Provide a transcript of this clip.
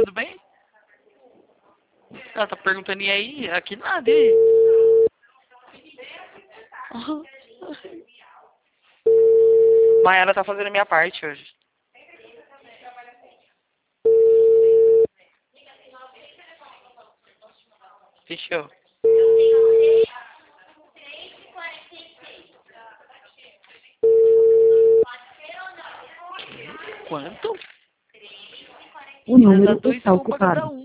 tudo bem? Ela tá perguntando, e aí? Aqui nada, e aí? Mas ela tá fazendo a minha parte hoje. Fechou. Quanto? O número Dá 2 está pão pra cada ocupado. um.